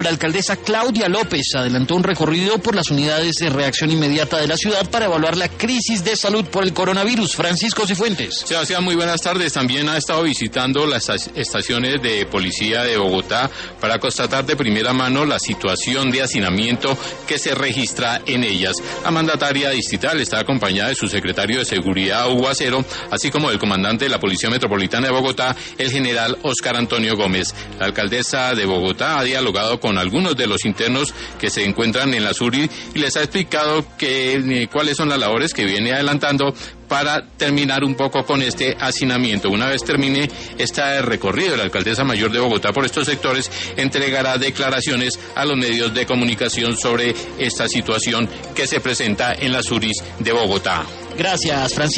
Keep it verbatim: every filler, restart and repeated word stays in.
La alcaldesa Claudia López adelantó un recorrido por las unidades de reacción inmediata de la ciudad para evaluar la crisis de salud por el coronavirus. Francisco Cifuentes. Sebastián, muy buenas tardes. También ha estado visitando las estaciones de policía de Bogotá para constatar de primera mano la situación de hacinamiento que se registra en ellas. La mandataria distrital está acompañada de su secretario de Seguridad, Hugo Acero, así como del comandante de la Policía Metropolitana de Bogotá, el general Óscar Antonio Gómez. La alcaldesa de Bogotá ha dialogado con algunos de los internos que se encuentran en la SURI y les ha explicado que, eh, cuáles son las labores que viene adelantando para terminar un poco con este hacinamiento. Una vez termine este recorrido, la alcaldesa mayor de Bogotá por estos sectores entregará declaraciones a los medios de comunicación sobre esta situación que se presenta en las SURIs de Bogotá. Gracias, Francisco.